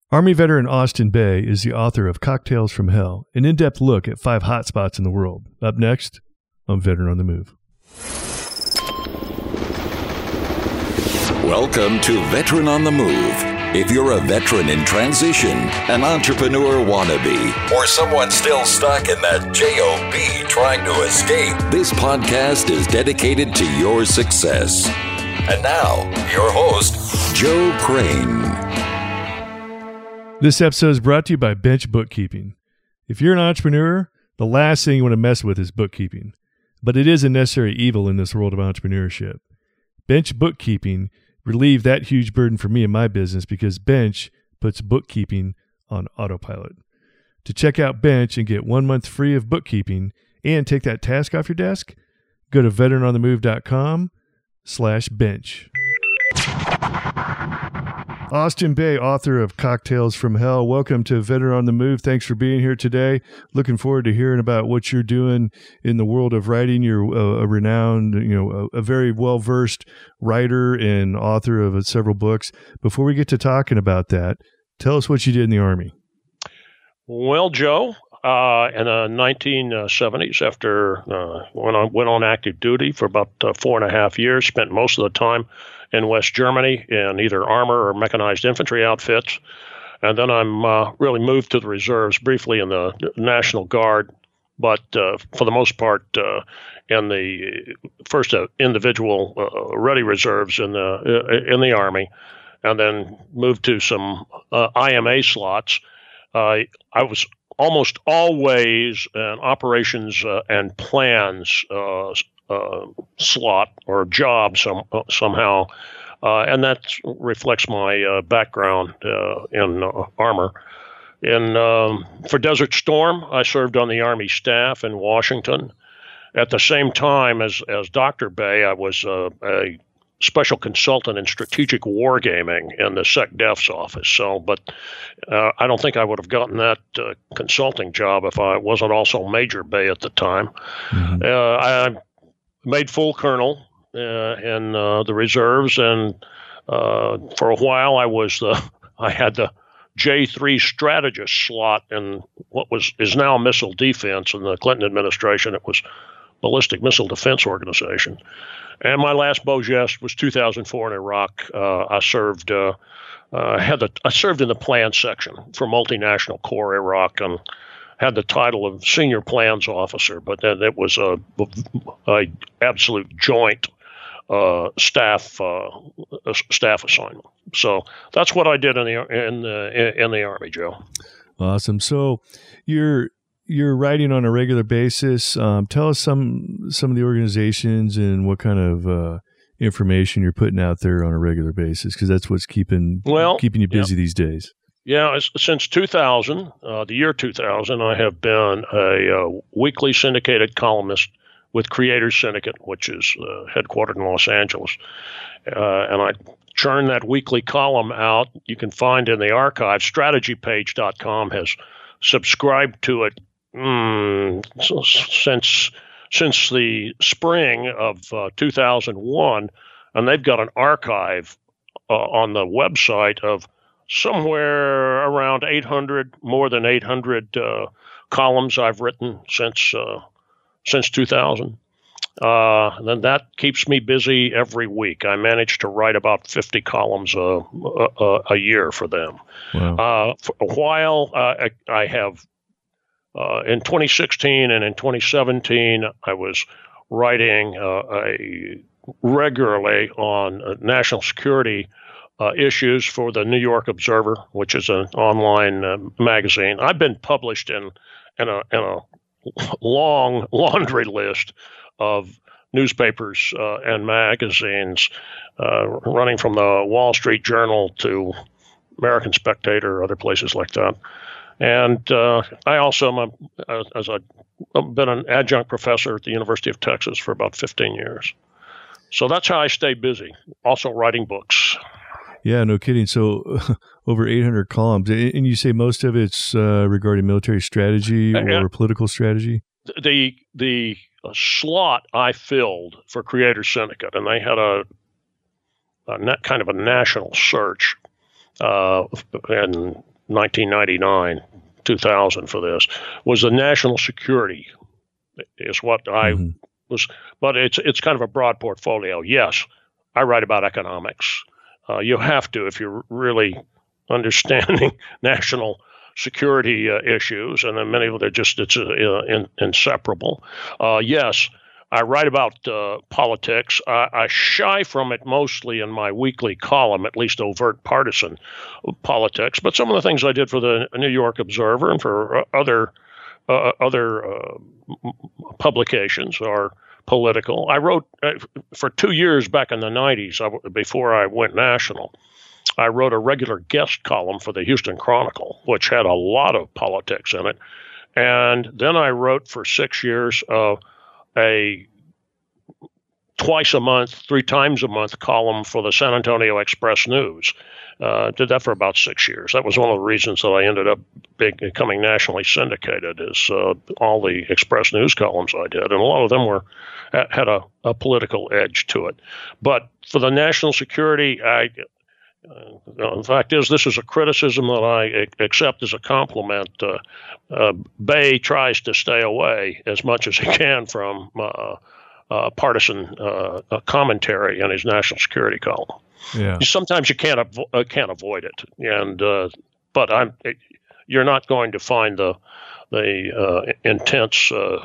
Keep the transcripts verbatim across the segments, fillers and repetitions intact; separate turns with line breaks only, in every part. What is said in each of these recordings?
Army veteran Austin Bay is the author of Cocktails from Hell, an in-depth look at five hotspots in the world. Up next on Veteran on the Move.
Welcome to Veteran on the Move. If you're a veteran in transition, an entrepreneur wannabe, or someone still stuck in that job trying to escape, this podcast is dedicated to your success. And now, your host, Joe Crane.
This episode is brought to you by Bench Bookkeeping. If you're an entrepreneur, the last thing you want to mess with is bookkeeping. But it is a necessary evil in this world of entrepreneurship. Bench Bookkeeping relieved that huge burden for me in my business because Bench puts bookkeeping on autopilot. To check out Bench and get one month free of bookkeeping and take that task off your desk, go to veteranonthemove.com slash bench. Austin Bay, author of Cocktails from Hell. Welcome to Veteran on the Move. Thanks for being here today. Looking forward to hearing about what you're doing in the world of writing. You're a, a renowned, you know, a, a very well-versed writer and author of several books. Before we get to talking about that, tell us what you did in the Army.
Well, Joe, uh, in the nineteen seventies, after uh, when I went on active duty for about uh, four and a half years, spent most of the time in West Germany in either armor or mechanized infantry outfits. And then I'm uh, really moved to the reserves briefly in the National Guard, but uh, for the most part uh, in the first uh, individual uh, ready reserves in the uh, in the Army, and then moved to some uh, I M A slots. Uh, I was almost always an operations uh, and plans uh, Uh, slot or job some uh, somehow, uh, and that reflects my uh, background uh, in uh, armor. In um, for Desert Storm, I served on the Army staff in Washington. At the same time as as Doctor Bay, I was uh, a special consultant in strategic wargaming in the SecDef's office. So, but uh, I don't think I would have gotten that uh, consulting job if I wasn't also Major Bay at the time. Mm-hmm. Uh, I made full colonel uh, in uh, the reserves, and uh, for a while I was the I had the J three strategist slot in what was is now missile defense in the Clinton administration. It was Ballistic Missile Defense Organization, and my last beau geste was two thousand four in Iraq. Uh, I served uh, uh, had the I served in the plan section for multinational Corps Iraq and had the title of senior plans officer, but then it was a, a absolute joint uh, staff uh, staff assignment. So that's what I did in the in the in the Army, Joe.
Awesome. So you're you're writing on a regular basis. Um, tell us some some of the organizations and what kind of uh, information you're putting out there on a regular basis, because that's what's keeping well, keeping you busy yeah. these days.
Yeah, since two thousand, uh, the year two thousand, I have been a uh, weekly syndicated columnist with Creators Syndicate, which is uh, headquartered in Los Angeles. Uh, and I churn that weekly column out. You can find in the archive. strategy page dot com has subscribed to it mm, since since the spring of uh, two thousand one, and they've got an archive uh, on the website of somewhere around eight hundred, more than eight hundred uh, columns I've written since uh, since two thousand. Uh, and then that keeps me busy every week. I manage to write about fifty columns a, a, a year for them.
Wow.
Uh, for a while, uh, I, I have, uh, in twenty sixteen and in twenty seventeen, I was writing uh, a, regularly on uh, national security Uh, issues for the New York Observer, which is an online uh, magazine. I've been published in in a, in a long laundry list of newspapers uh, and magazines, uh, running from the Wall Street Journal to American Spectator, other places like that. And uh, I also am, a, as a, I've been an adjunct professor at the University of Texas for about fifteen years. So that's how I stay busy. Also writing books.
Yeah, no kidding. So over eight hundred columns. And you say most of it's uh, regarding military strategy or uh, political strategy?
The the slot I filled for Creators Syndicate, and they had a, a net, kind of a national search. Uh, and nineteen ninety-nine, two thousand for this, was the national security is what I mm-hmm. was, but it's it's kind of a broad portfolio. Yes, I write about economics. Uh, you have to if you're really understanding national security uh, issues, and then many of them are just it's uh, in, inseparable. Uh, yes, I write about uh, politics. I, I shy from it mostly in my weekly column, at least overt partisan politics. But some of the things I did for the New York Observer and for other uh, other uh, publications are political. I wrote uh, for two years back in the nineties, I, before I went national. I wrote a regular guest column for the Houston Chronicle, which had a lot of politics in it. And then I wrote for six years uh, a twice a month, three times a month column for the San Antonio Express News. Uh, did that for about six years. That was one of the reasons that I ended up big, becoming nationally syndicated is uh, all the Express News columns I did. And a lot of them were had a, a political edge to it. But for the national security, I... Uh, the fact is, this is a criticism that I accept as a compliment. Uh, uh, Bay tries to stay away as much as he can from uh, uh, partisan uh, commentary in his national security column.
Yeah.
Sometimes you can't avo- uh, can't avoid it, and uh, but I'm you're not going to find the the uh, intense uh,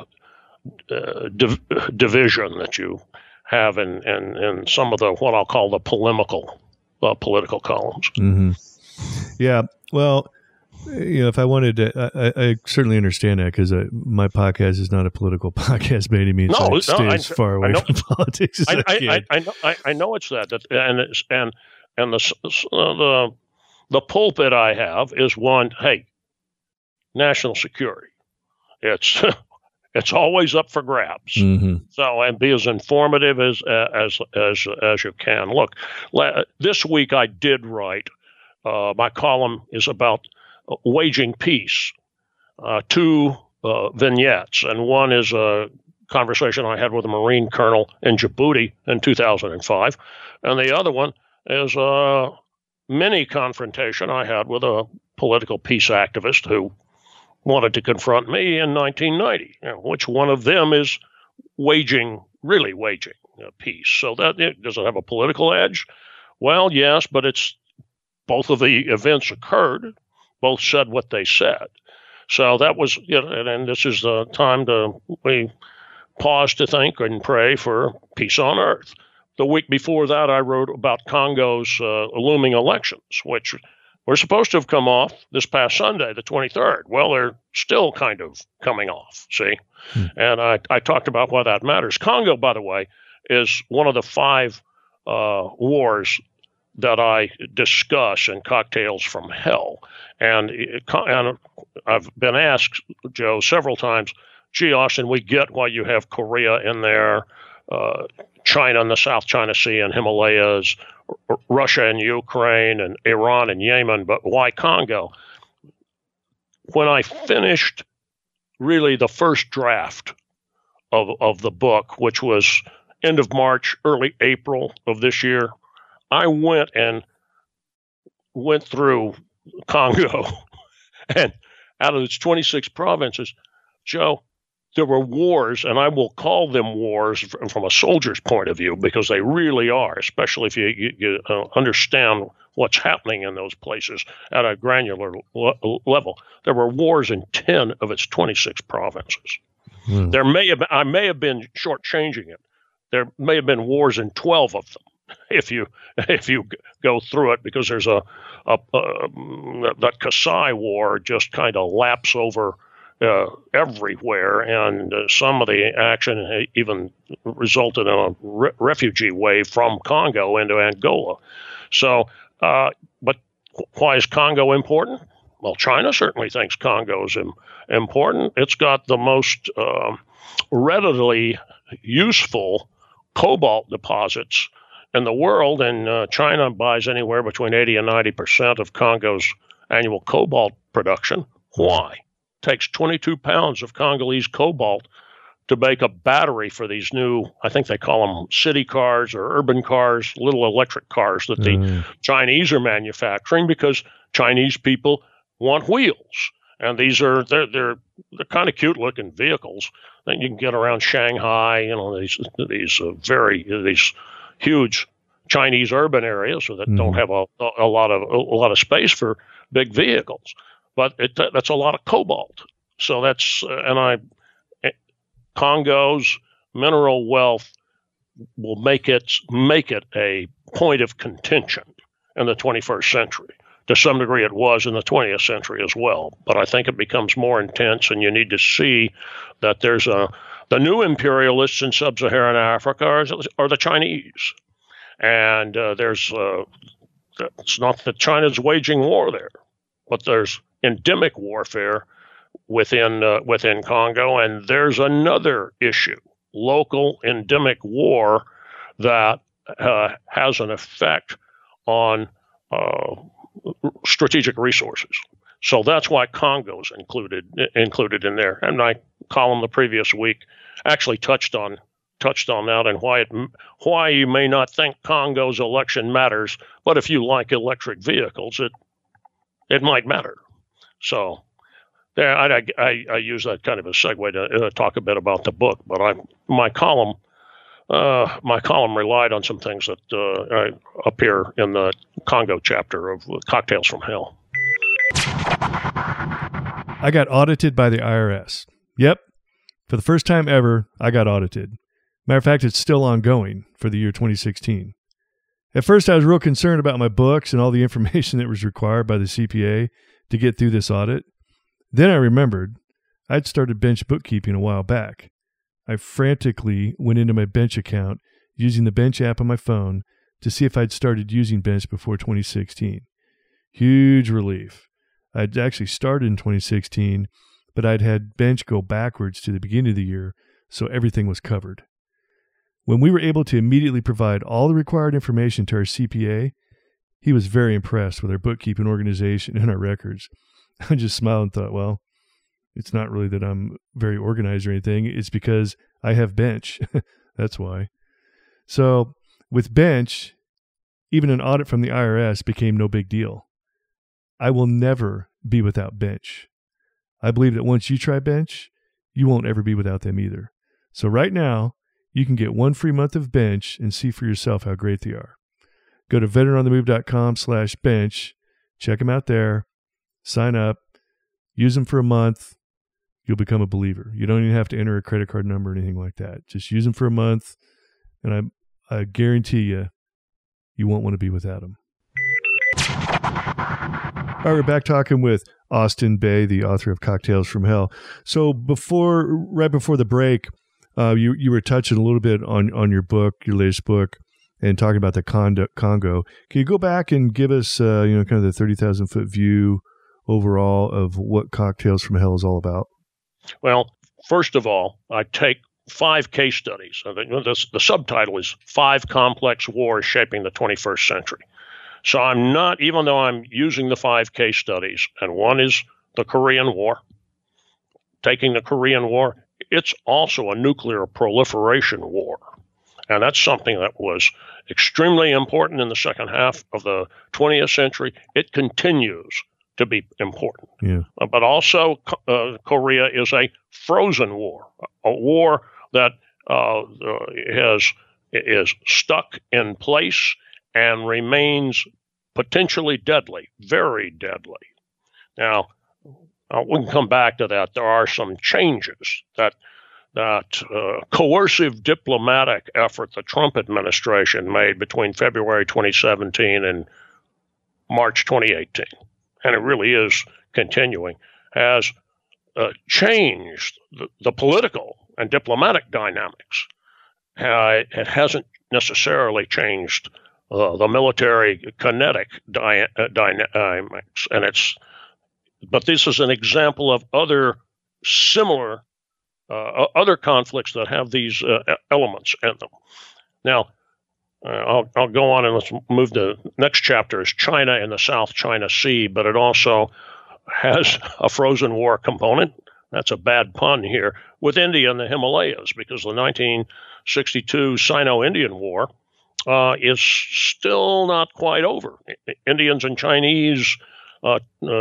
uh, div- division that you have in, in in some of the what I'll call the polemical. Uh, political columns.
Mm-hmm. Yeah. Well, you know, if I wanted to, I, I certainly understand that because my podcast is not a political podcast by any means.
No,
so
no
it stays
I,
far away
know,
from politics as I, I can.
I, I, know, I, I know it's that, that and it's, and and the uh, the the pulpit I have is one. Hey, national security. It's. It's always up for grabs.
Mm-hmm.
So, and be as informative as as as as you can. Look, la- this week I did write. Uh, my column is about uh, waging peace. Uh, two uh, vignettes, and one is a conversation I had with a Marine colonel in Djibouti in two thousand five, and the other one is a mini confrontation I had with a political peace activist who wanted to confront me in nineteen ninety. You know, which one of them is waging, really waging uh, peace? So that it, does it have a political edge? Well, yes, but it's both of the events occurred. Both said what they said. So that was, you know, and, and this is the time to we pause to think and pray for peace on earth. The week before that, I wrote about Congo's uh, looming elections, which we're supposed to have come off this past Sunday, the twenty-third. Well, they're still kind of coming off, see? Hmm. And I, I talked about why that matters. Congo, by the way, is one of the five uh, wars that I discuss in Cocktails from Hell. And, it, and I've been asked, Joe, several times, gee, Austin, we get why you have Korea in there, uh, China and the South China Sea and Himalayas, Russia and Ukraine, and Iran and Yemen, but why Congo? When I finished really the first draft of of the book, which was end of March, early April of this year, I went and went through Congo, and out of its twenty-six provinces, Joe, there were wars, and I will call them wars from a soldier's point of view because they really are, especially if you, you, you uh, understand what's happening in those places at a granular le- level. There were wars in ten of its twenty-six provinces. Hmm. There may have been, I may have been shortchanging it. There may have been wars in twelve of them if you if you go through it, because there's a, a, a that Kasai War just kind of laps over Uh, everywhere, and uh, some of the action even resulted in a re- refugee wave from Congo into Angola. So, uh, but why is Congo important? Well, China certainly thinks Congo is im- important. It's got the most uh, readily useful cobalt deposits in the world, and uh, China buys anywhere between eighty and ninety percent of Congo's annual cobalt production. Why? Takes twenty-two pounds of Congolese cobalt to make a battery for these new, I think they call them city cars or urban cars, little electric cars that the mm. Chinese are manufacturing, because Chinese people want wheels. And these are, they're, they're, they're kind of cute looking vehicles that you can get around Shanghai, you know, these, these uh, very, these huge Chinese urban areas that mm-hmm. don't have a, a lot of, a lot of space for big vehicles. But it, that's a lot of cobalt. So that's, uh, and I, Congo's mineral wealth will make it, make it a point of contention in the twenty-first century. To some degree, it was in the twentieth century as well. But I think it becomes more intense, and you need to see that there's a the new imperialists in sub-Saharan Africa are, are the Chinese, and uh, there's uh, it's not that China's waging war there, but there's endemic warfare within uh, within Congo, and there's another issue: local endemic war that uh, has an effect on uh, strategic resources. So that's why Congo's included included in there. And my column the previous week actually touched on touched on that and why it why you may not think Congo's election matters, but if you like electric vehicles, it it might matter. So yeah, I, I, I use that kind of a segue to uh, talk a bit about the book. But I my column uh, my column relied on some things that uh, appear in the Congo chapter of Cocktails from Hell.
I got audited by the I R S. Yep. For the first time ever, I got audited. Matter of fact, it's still ongoing for the year twenty sixteen. At first, I was real concerned about my books and all the information that was required by the C P A to get through this audit. Then I remembered I'd started bench bookkeeping a while back. I frantically went into my bench account using the bench app on my phone to see if I'd started using bench before twenty sixteen. Huge relief. I'd actually started in twenty sixteen, but I'd had bench go backwards to the beginning of the year, so everything was covered. When we were able to immediately provide all the required information to our C P A, he was very impressed with our bookkeeping organization and our records. I just smiled and thought, well, it's not really that I'm very organized or anything. It's because I have bench. That's why. So with bench, even an audit from the I R S became no big deal. I will never be without bench. I believe that once you try bench, you won't ever be without them either. So right now, you can get one free month of bench and see for yourself how great they are. Go to veteranonthemove.com slash bench. Check them out there. Sign up. Use them for a month. You'll become a believer. You don't even have to enter a credit card number or anything like that. Just use them for a month, and I, I guarantee you, you won't want to be without them. All right, we're back talking with Austin Bay, the author of Cocktails from Hell. So before, right before the break, uh, you you were touching a little bit on, on your book, your latest book, and talking about the Congo. Congo. Can you go back and give us, uh, you know, kind of the thirty thousand foot view overall of what Cocktails from Hell is all about?
Well, first of all, I take five case studies. The, the subtitle is Five Complex Wars Shaping the twenty-first Century. So I'm not, even though I'm using the five case studies, and one is the Korean War, taking the Korean War, it's also a nuclear proliferation war. And that's something that was extremely important in the second half of the twentieth century. It continues to be important.
Yeah.
Uh, but also uh, Korea is a frozen war, a war that uh, uh, has is stuck in place and remains potentially deadly, very deadly. Now, uh, we can come back to that. There are some changes that that uh, coercive diplomatic effort the Trump administration made between February twenty seventeen and March twenty eighteen. And it really is continuing, has uh, changed the, the political and diplomatic dynamics. Uh, it hasn't necessarily changed uh, the military kinetic dy- uh, dynamics, and it's. But this is an example of other similar, uh, other conflicts that have these uh, elements in them. Now, Uh, I'll, I'll go on and let's move to the next chapter is China and the South China Sea, but it also has a frozen war component. That's a bad pun here, with India and the Himalayas, because the nineteen sixty-two Sino-Indian War uh, is still not quite over. Indians and Chinese uh, uh,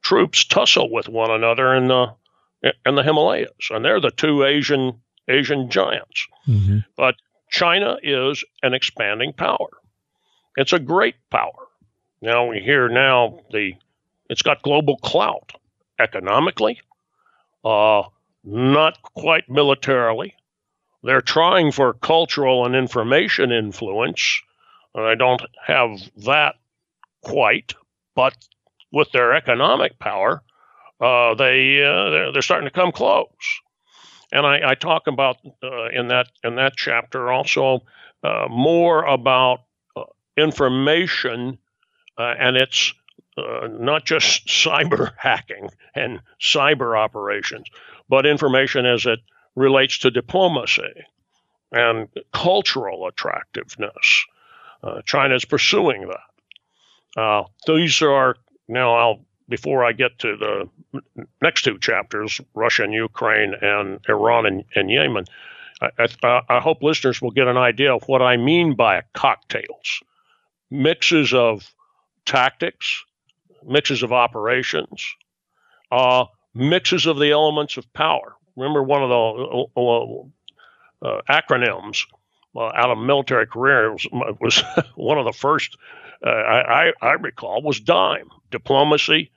troops tussle with one another in the in the Himalayas, and they're the two Asian Asian giants. Mm-hmm. But China is an expanding power. It's a great power. Now we hear now the it's got global clout economically, uh, not quite militarily. They're trying for cultural and information influence. And I don't have that quite, but with their economic power, uh, they uh, they're, they're starting to come close. And I, I talk about uh, in that in that chapter also uh, more about uh, information, uh, and it's uh, not just cyber hacking and cyber operations, but information as it relates to diplomacy and cultural attractiveness. Uh, China is pursuing that. Uh, these are now. I'll before I get to the next two chapters, Russia and Ukraine and Iran and, and Yemen. I, I, I hope listeners will get an idea of what I mean by cocktails: mixes of tactics, mixes of operations, uh, mixes of the elements of power. Remember, one of the uh, uh, acronyms uh, out of military career was, was one of the first uh, I, I recall was DIME, diplomacy.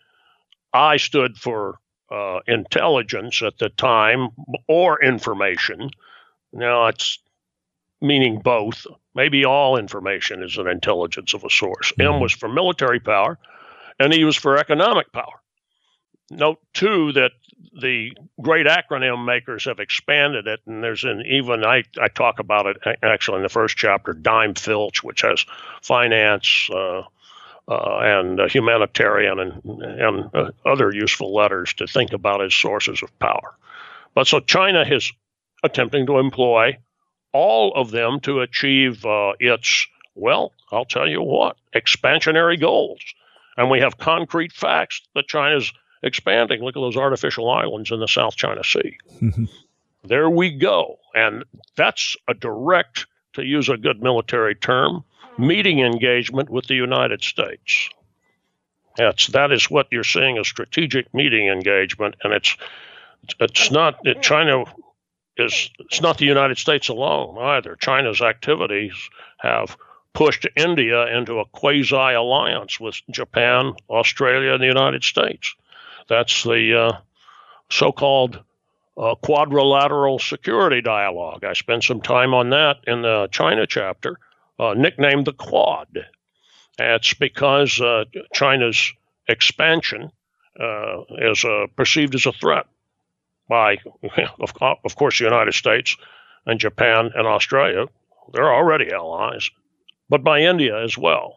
I stood for uh, intelligence at the time, or information. Now it's meaning both. Maybe all information is an intelligence of a source. Mm-hmm. M was for military power, and E was for economic power. Note, too, that the great acronym makers have expanded it, and there's an even, I, I talk about it actually in the first chapter, DIME-Filch, which has finance uh, uh, and uh, humanitarian and, and uh, other useful letters to think about as sources of power. But so China is attempting to employ all of them to achieve uh, its, well, I'll tell you what, expansionary goals. And we have concrete facts that China's expanding. Look at those artificial islands in the South China Sea. Mm-hmm. There we go. And that's a direct, to use a good military term, meeting engagement with the United States. That's, that is what you're seeing, a strategic meeting engagement. And it's it's not, it, China is, it's not the United States alone either. China's activities have pushed India into a quasi-alliance with Japan, Australia, and the United States. That's the uh, so-called uh, quadrilateral security dialogue. I spent some time on that in the China chapter, uh, nicknamed the Quad. It's because uh, China's expansion uh, is uh, perceived as a threat by, of, of course, the United States and Japan and Australia. They're already allies, but by India as well.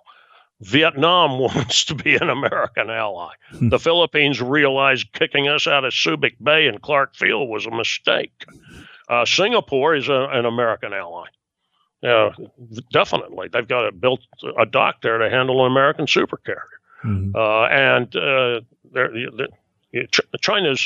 Vietnam wants to be an American ally. The Philippines realized kicking us out of Subic Bay and Clark Field was a mistake. Uh, Singapore is a, an American ally. Uh, definitely. They've got a, built a dock there to handle an American supercarrier. Mm-hmm. Uh, and uh, they're, they're, China's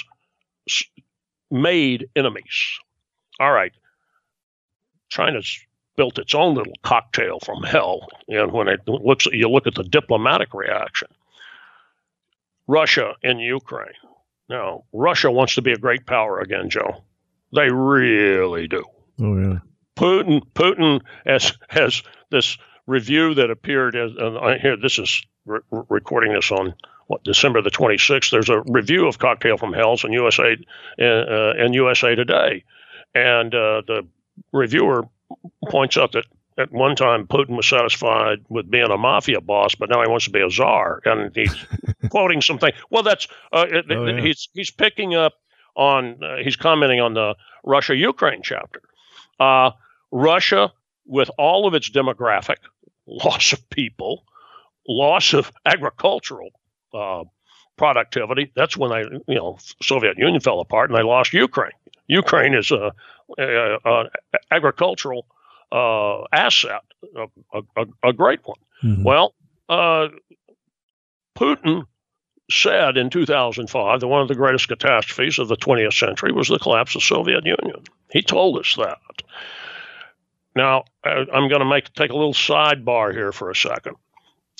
made enemies. All right. China's built its own little cocktail from hell. And when it looks, at, you look at the diplomatic reaction. Russia in Ukraine. Now, Russia wants to be a great power again, Joe. They really do.
Oh yeah.
Putin, Putin has has this review that appeared as, and I hear this is re- recording this on what December the twenty-sixth. There's a review of Cocktail from Hells in U S A uh, in U S A Today, and uh, the reviewer points out that at one time Putin was satisfied with being a mafia boss, but now he wants to be a czar, and he's quoting something. Well, that's uh, oh, yeah. he's he's picking up on uh, he's commenting on the Russia-Ukraine chapter. Uh, Russia, with all of its demographic, loss of people, loss of agricultural uh, productivity. That's when they, you know, Soviet Union fell apart, and they lost Ukraine. Ukraine is a, a, a agricultural uh, asset, a, a, a great one. Mm-hmm. Well, uh, Putin said in two thousand five that one of the greatest catastrophes of the twentieth century was the collapse of the Soviet Union. He told us that. Now, I'm going to make take a little sidebar here for a second.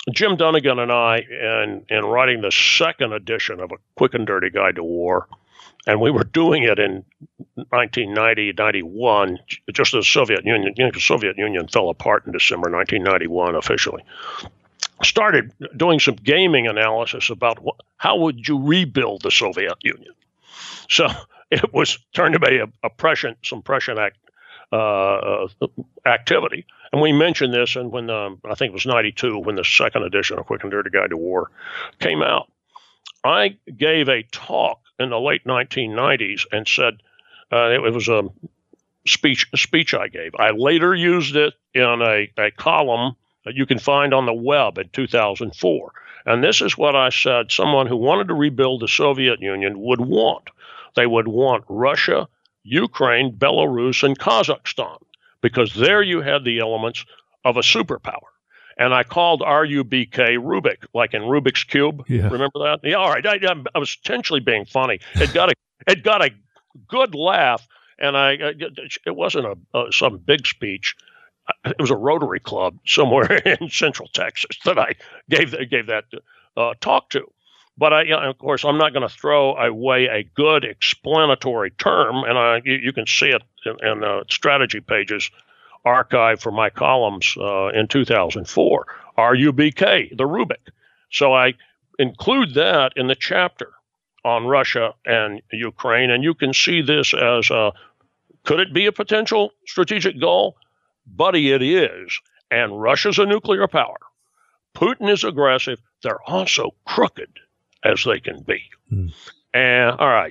Jim Dunnigan and I, in, in writing the second edition of A Quick and Dirty Guide to War, and we were doing it in nineteen ninety, ninety-one, just as the Soviet Union, you know, the Soviet Union fell apart in December nineteen ninety-one officially. Started doing some gaming analysis about what, how would you rebuild the Soviet Union. So it was turned to be a, a prescient, some prescient act, uh, activity. And we mentioned this, and when the, I think it was ninety-two, when the second edition of Quick and Dirty Guide to War came out, I gave a talk in the late nineteen nineties and said, uh, it, it was a speech a speech I gave. I later used it in a, a column that you can find on the web in two thousand four. And this is what I said someone who wanted to rebuild the Soviet Union would want. They would want Russia, Ukraine, Belarus, and Kazakhstan, because there you had the elements of a superpower. And I called R U B K Rubik, like in Rubik's Cube. Yeah. Remember that? Yeah, all right. I, I was intentionally being funny. It got a it got a good laugh, and I it wasn't a, a some big speech. It was a Rotary Club somewhere in Central Texas that I gave gave that uh, talk to. But I, you know, of course, I'm not going to throw away a good explanatory term, and I you, you can see it in, in the strategy pages archive for my columns uh, in two thousand four, R U B K, the Rubik. So I include that in the chapter on Russia and Ukraine, and you can see this as a, could it be a potential strategic goal? Buddy, it is. And Russia's a nuclear power. Putin is aggressive. They're also crooked as they can be. Mm. And all right,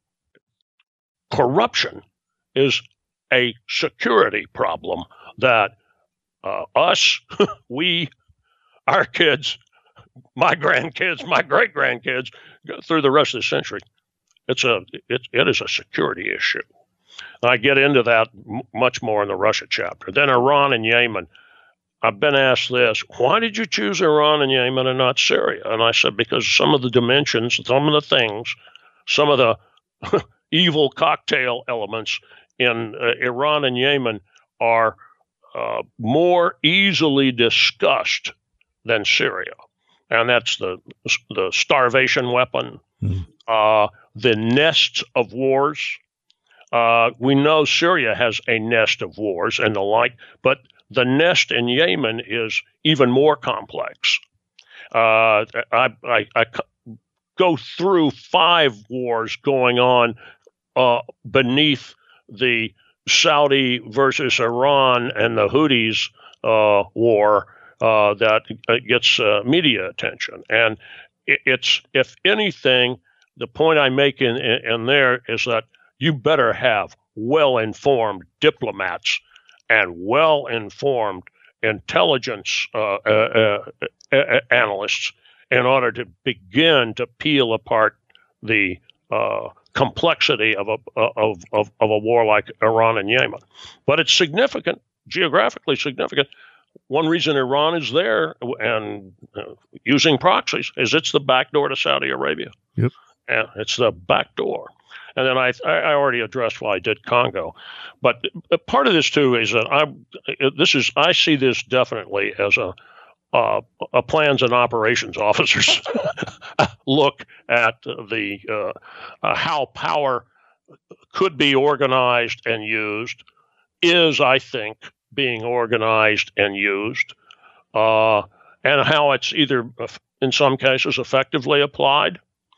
corruption is a security problem that uh, us, we, our kids, my grandkids, my great-grandkids, go through the rest of the century. It's a, it, it is a security issue. And I get into that m- much more in the Russia chapter. Then Iran and Yemen. I've been asked this, why did you choose Iran and Yemen and not Syria? And I said, because some of the dimensions, some of the things, some of the evil cocktail elements in uh, Iran and Yemen are uh, more easily discussed than Syria. And that's the the starvation weapon, mm-hmm. uh, the nests of wars. Uh, we know Syria has a nest of wars and the like, but the nest in Yemen is even more complex. Uh, I, I, I go through five wars going on uh, beneath the Saudi versus Iran and the Houthis uh, war uh, that gets uh, media attention. And it, it's, if anything, the point I make in, in, in there is that you better have well-informed diplomats and well-informed intelligence uh, uh, uh, analysts in order to begin to peel apart the uh, complexity of a of, of of a war like Iran and Yemen. But it's significant, geographically significant. One reason Iran is there and uh, using proxies is it's the back door to Saudi Arabia.
Yep.
And it's the back door. And then I I already addressed why I did Congo, but part of this too is that I this is I see this definitely as a uh, a plans and operations officers look at the uh, uh, how power could be organized and used, is I think being organized and used, uh, and how it's either in some cases effectively applied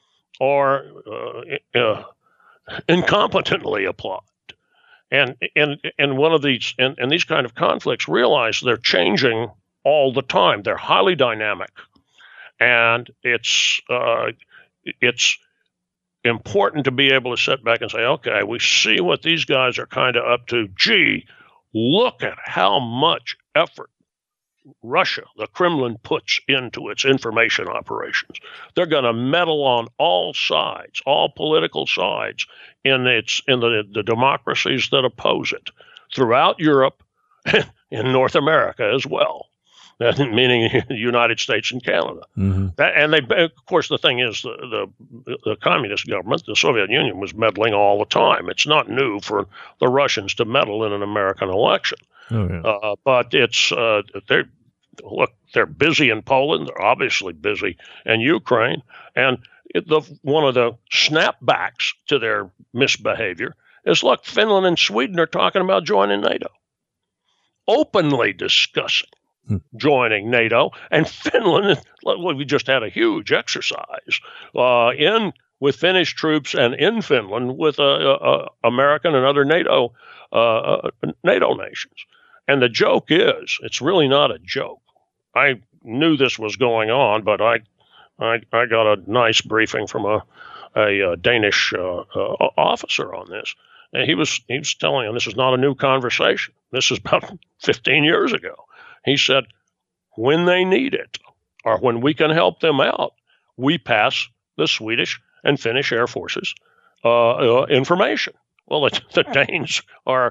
or uh, uh, incompetently applied. And and and one of these and, and these kind of conflicts realize they're changing all the time. They're highly dynamic, and it's uh, it's important to be able to sit back and say, okay, we see what these guys are kind of up to. Gee, look at how much effort Russia, the Kremlin, puts into its information operations. They're going to meddle on all sides, all political sides, in its in the, the democracies that oppose it throughout Europe, in North America as well, meaning the United States and Canada. Mm-hmm. That, and they, of course, the thing is, the, the the communist government, the Soviet Union, was meddling all the time. It's not new for the Russians to meddle in an American election. Oh, yeah. uh, but it's uh, they're look, they're busy in Poland. They're obviously busy in Ukraine. And it, the, one of the snapbacks to their misbehavior is, look, Finland and Sweden are talking about joining NATO, openly discussing hmm. joining NATO. And Finland, well, we just had a huge exercise uh, in with Finnish troops and in Finland with uh, uh, American and other NATO uh, NATO nations. And the joke is, it's really not a joke. I knew this was going on, but I I, I got a nice briefing from a, a, a Danish uh, uh, officer on this. And he was he was telling him this is not a new conversation. This is about fifteen years ago. He said, when they need it, or when we can help them out, we pass the Swedish and Finnish Air Forces uh, uh, information. Well, the, the Danes are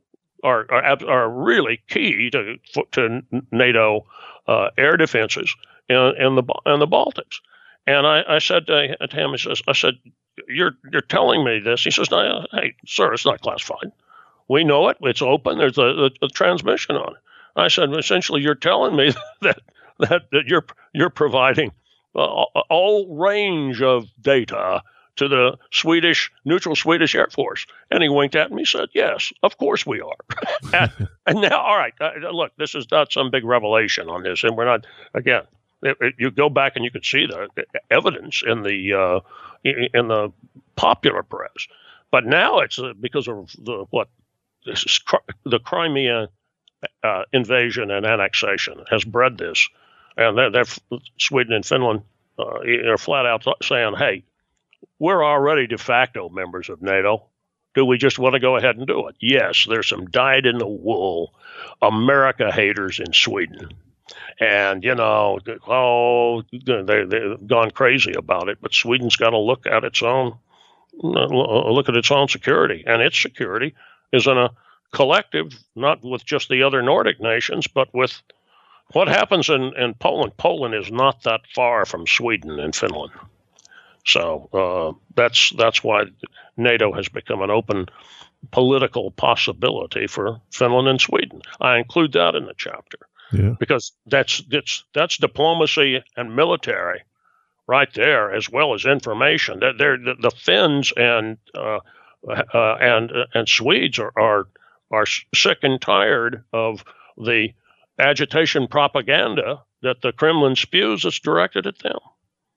are are, are really key to to NATO uh, air defenses in, in the in the Baltics. And I, I said to him, he says, I said, you're you're telling me this? He says, no, hey, sir, it's not classified. We know it. It's open. There's a, a, a transmission on it. I said, essentially, you're telling me that that, that you're you're providing uh, all range of data to the Swedish, neutral Swedish Air Force. And he winked at me and said, yes, of course we are. and, and now, all right, uh, look, this is not some big revelation on this. And we're not, again, it, it, you go back and you can see the evidence in the uh, in, in the popular press. But now it's uh, because of the what this is the Crimea uh, invasion and annexation has bred this. And they're, they're Sweden and Finland uh, are flat out saying, hey, we're already de facto members of NATO. Do we just want to go ahead and do it? Yes, there's some dyed-in-the-wool America haters in Sweden. And, you know, oh, they, they've gone crazy about it. But Sweden's got to look at its own, look at its own security. And its security is in a collective, not with just the other Nordic nations, but with what happens in, in Poland. Poland is not that far from Sweden and Finland. So uh, that's that's why NATO has become an open political possibility for Finland and Sweden. I include that in the chapter yeah. because that's that's that's diplomacy and military right there, as well as information. That they're, the, the Finns and uh, uh, and uh, and Swedes are, are are sick and tired of the agitation propaganda that the Kremlin spews that's directed at them.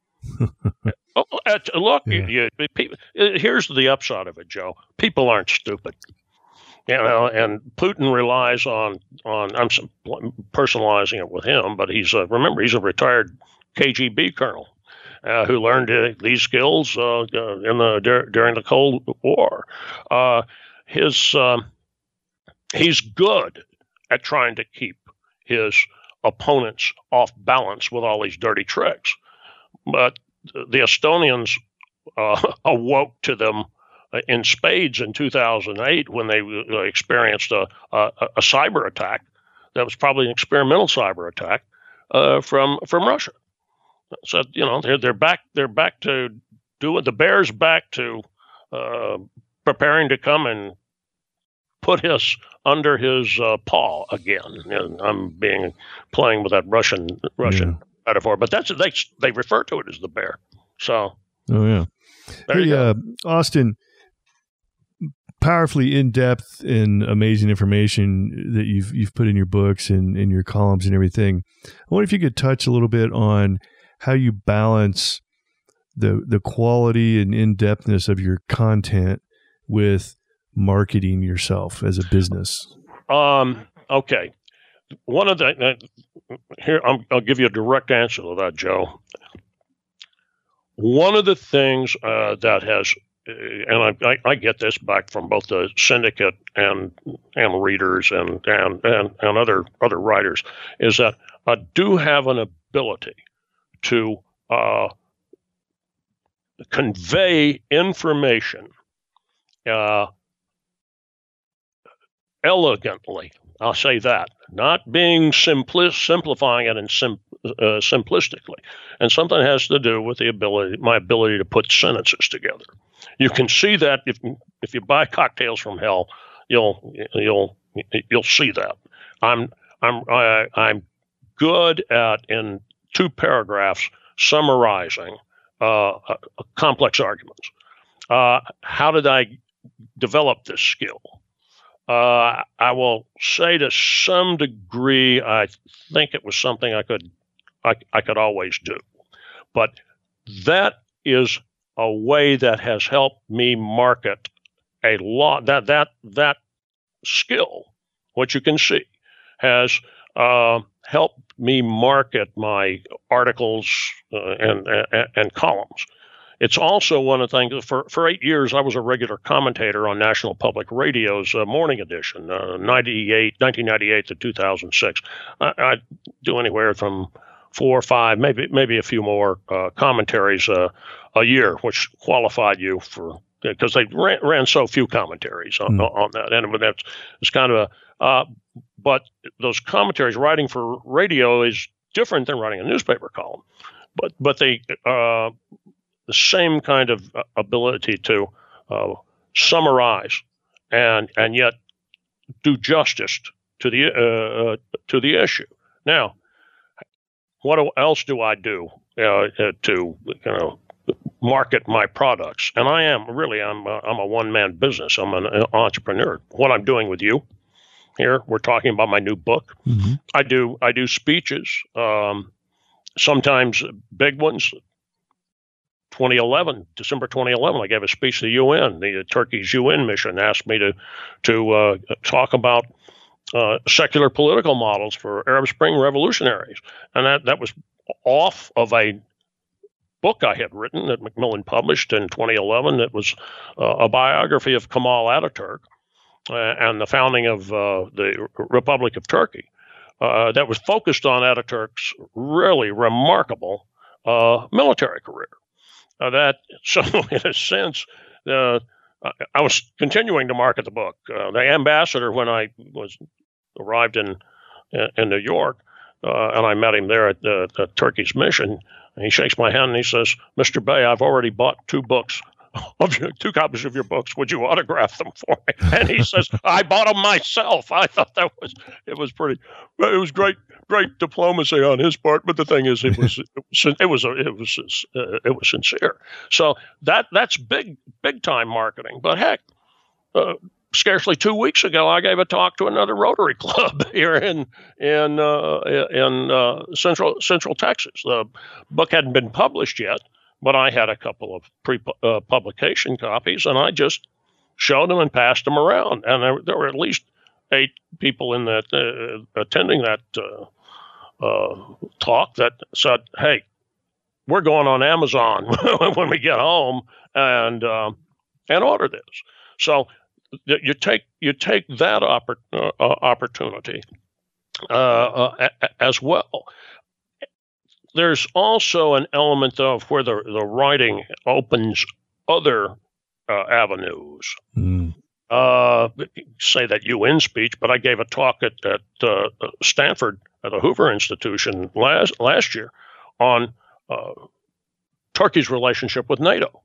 oh, at, look, yeah. you, you, people, here's the upshot of it, Joe. People aren't stupid, you know. And Putin relies on on. I'm personalizing it with him, but he's a, remember he's a retired K G B colonel uh, who learned uh, these skills uh, in the dur- during the Cold War. Uh, his um, he's good at trying to keep his opponents off balance with all these dirty tricks. But the Estonians uh, awoke to them in spades in two thousand eight when they uh, experienced a, a, a cyber attack that was probably an experimental cyber attack uh, from from Russia. So you know they're they're back they're back to doing the bear's back to uh, preparing to come and put his under his uh, paw again. And I'm being playing with that Russian Russian. Yeah. metaphor, but that's they they refer to it as the bear. So,
oh yeah, hey uh, Austin, powerfully in depth and amazing information that you've you've put in your books and in your columns and everything. I wonder if you could touch a little bit on how you balance the the quality and in depthness of your content with marketing yourself as a business.
Um. Okay. One of the uh, here, I'm, I'll give you a direct answer to that, Joe. One of the things uh, that has, uh, and I, I, I get this back from both the syndicate and and readers and and and, and other other writers, is that I do have an ability to uh, convey information uh, elegantly. I'll say that, not being simpli- simplifying it and sim- uh, simplistically. And something has to do with the ability, my ability to put sentences together. You can see that if if you buy Cocktails from Hell, you'll you'll you'll see that. I'm I'm I, I'm good at, in two paragraphs, summarizing uh, complex arguments. Uh, how did I develop this skill? Uh, I will say to some degree, I think it was something I could, I, I could always do, but that is a way that has helped me market a lot. That that that skill, what you can see, has uh, helped me market my articles uh, and, and and columns. It's also one of the things. For for eight years, I was a regular commentator on National Public Radio's uh, morning edition, uh, ninety-eight, nineteen ninety-eight to two thousand six. I, I do anywhere from four or five, maybe maybe a few more uh, commentaries uh, a year, which qualified you for, because they ran, ran so few commentaries on, mm. on that. And that's it's kind of a, uh, but those commentaries, writing for radio is different than writing a newspaper column, but but they uh, the same kind of ability to uh, summarize and and yet do justice to the uh, to the issue. Now, what else do I do uh, to you know market my products? And I am really I'm a, I'm a one man business. I'm an entrepreneur. What I'm doing with you here, we're talking about my new book. Mm-hmm. I do I do speeches, um, sometimes big ones. twenty eleven, December twenty eleven, I gave a speech to the U N. The uh, Turkey's U N mission asked me to to uh, talk about uh, secular political models for Arab Spring revolutionaries, and that that was off of a book I had written that Macmillan published in twenty eleven. It was uh, a biography of Kemal Ataturk uh, and the founding of uh, the Republic of Turkey. Uh, that was focused on Ataturk's really remarkable uh, military career. Uh, that so, in a sense, uh, I was continuing to market the book. Uh, the ambassador, when I was arrived in in New York, uh, and I met him there at the, the Turkey's mission, and he shakes my hand and he says, "Mister Bay, I've already bought two books, of your, two copies of your books. Would you autograph them for me?" And he says, "I bought them myself." I thought that was it was pretty. It was great. Great diplomacy on his part, but the thing is, it was it was it was it was, uh, it was sincere. So that that's big big time marketing. But heck, uh, scarcely two weeks ago, I gave a talk to another Rotary Club here in in uh, in uh, central Central Texas. The book hadn't been published yet, but I had a couple of pre uh, publication copies, and I just showed them and passed them around, and there, there were at least eight people in that uh, attending that. Uh, Uh, talk that said, "Hey, we're going on Amazon when we get home and uh, and order this." So th- you take you take that oppor- uh, opportunity uh, uh, a- as well. There's also an element of where the the writing opens other uh, avenues. Mm. Uh, say that U N speech, but I gave a talk at at uh, Stanford at the Hoover Institution last last year on uh, Turkey's relationship with NATO,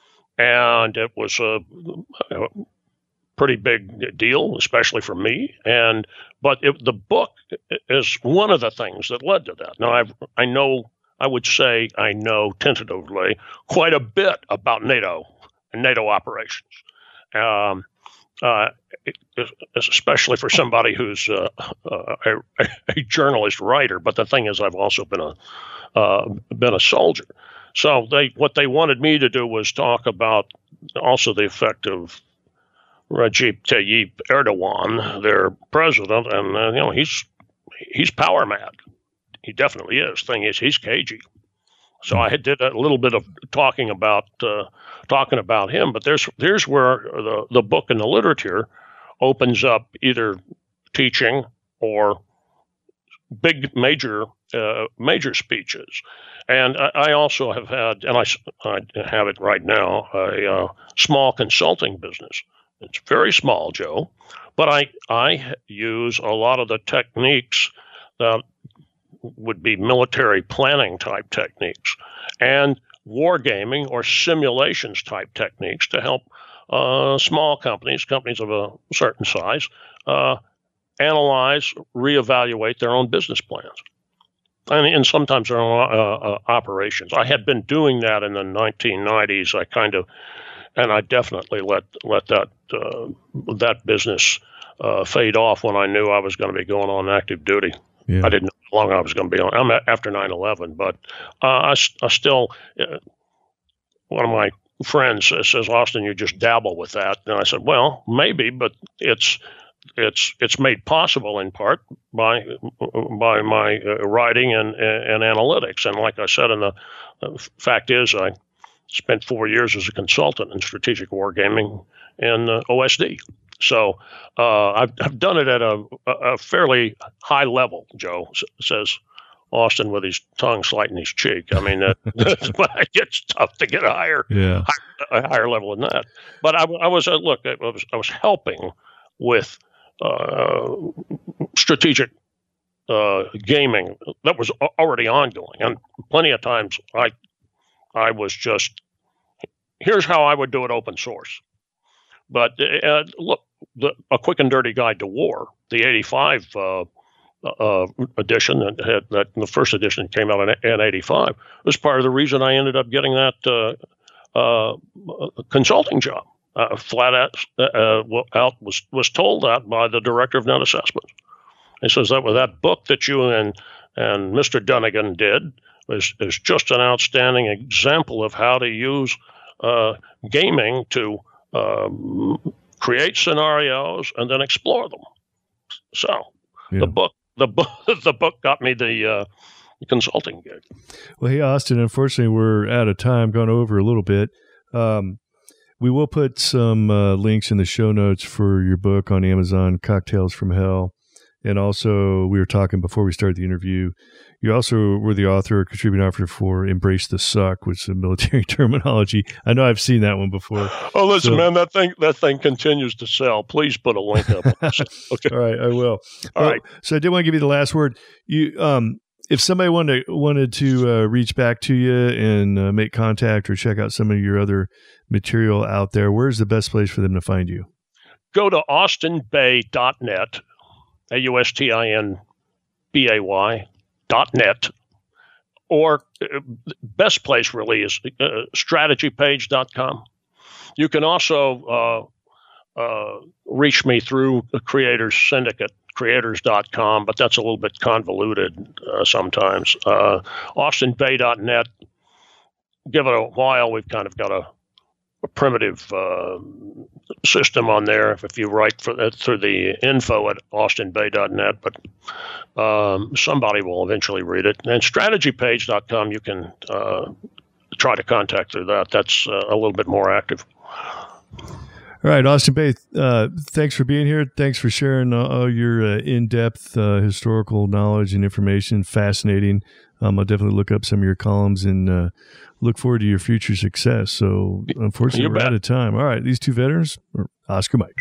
and it was a, a pretty big deal, especially for me. And but it, the book is one of the things that led to that. Now I I know I would say I know tentatively quite a bit about NATO and NATO operations. Um, Uh, especially for somebody who's uh, uh, a, a journalist writer, but the thing is, I've also been a uh, been a soldier. So they what they wanted me to do was talk about also the effect of Recep Tayyip Erdogan, their president, and uh, you know he's he's power mad. He definitely is. Thing is, he's cagey. So I did a little bit of talking about uh, talking about him, but there's there's where the, the book and the literature opens up either teaching or big major uh, major speeches. And I, I also have had, and I, I have it right now, a uh, small consulting business. It's very small, Joe, but I I use a lot of the techniques that would be military planning type techniques and wargaming or simulations type techniques to help uh, small companies, companies of a certain size, uh, analyze, reevaluate their own business plans. and, and sometimes their own uh, uh, operations. I had been doing that in the nineteen nineties. I kind of, and I definitely let let that uh, that business uh, fade off when I knew I was going to be going on active duty. Yeah. I didn't know how long I was going to be on. I'm after nine eleven, but uh, I, I still. Uh, one of my friends says, Austin, you just dabble with that, and I said, well, maybe, but it's it's it's made possible in part by by my uh, writing and, and analytics. And like I said, and the uh, fact is, I spent four years as a consultant in strategic wargaming and uh, O S D. So uh, I've, I've done it at a, a fairly high level, Joe s- says Austin with his tongue slighting his cheek. I mean, uh, it's tough to get a higher,
yeah.
higher, a higher level than that. But I, I was, uh, look, I was, I was helping with uh, strategic uh, gaming that was already ongoing. And plenty of times I, I was just, here's how I would do it open source. But uh, look, the, a quick and dirty guide to war, the eighty-five uh, uh, edition that had that the first edition came out in, in eighty-five was part of the reason I ended up getting that uh, uh, consulting job. Uh, flat out, uh, out was was told that by the director of net assessment. He says that with that book that you and and Mister Dunnigan did is is just an outstanding example of how to use uh, gaming to Um, create scenarios and then explore them. So yeah. the book, the book, the book got me the uh, consulting gig.
Well, hey Austin, unfortunately we're out of time. Gone over a little bit. Um, we will put some uh, links in the show notes for your book on Amazon, Cocktails from Hell. And also, we were talking before we started the interview, you also were the author or contributing author for Embrace the Suck, which is a military terminology. I know I've seen that one before.
Oh, listen,
so,
man, that thing that thing continues to sell. Please put a link up.
Okay. All right, I will.
All
well,
right.
So I did want to give you the last word. You, um, if somebody wanted to, wanted to uh, reach back to you and uh, make contact or check out some of your other material out there, where's the best place for them to find you?
Go to austin bay dot net. A U S T I N B A Y dot net, or uh, best place really is uh, strategy page dot com. You can also uh, uh, reach me through the Creators Syndicate, creators dot com, but that's a little bit convoluted uh, sometimes. Uh, austin bay dot net, give it a while. We've kind of got a, a primitive uh, system on there if you write for, uh, through the info at austin bay dot net, but um, somebody will eventually read it. And strategy page dot com, you can uh, try to contact through that. That's uh, a little bit more active.
All right, Austin Bay, uh, thanks for being here. Thanks for sharing all your uh, in-depth uh, historical knowledge and information. Fascinating. Um, I'll definitely look up some of your columns and uh, look forward to your future success. So, unfortunately,
you
we're
bet.
out of time. All right, these two veterans are Oscar Mike.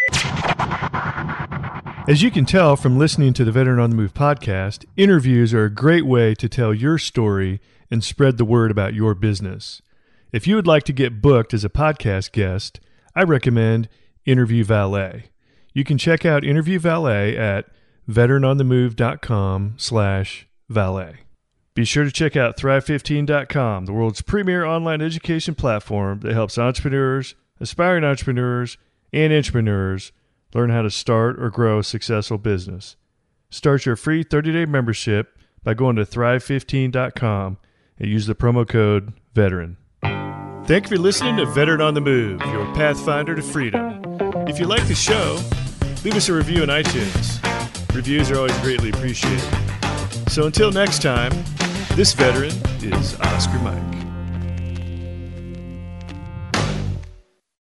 As you can tell from listening to the Veteran on the Move podcast, interviews are a great way to tell your story and spread the word about your business. If you would like to get booked as a podcast guest, I recommend Interview Valet. You can check out Interview Valet at veteranonthemove.com slash valet. Be sure to check out thrive fifteen dot com, the world's premier online education platform that helps entrepreneurs, aspiring entrepreneurs, and intrapreneurs learn how to start or grow a successful business. Start your free thirty-day membership by going to thrive fifteen dot com and use the promo code VETERAN. Thank you for listening to Veteran on the Move, your pathfinder to freedom. If you like the show, leave us a review on iTunes. Reviews are always greatly appreciated. So until next time, this veteran is Oscar Mike.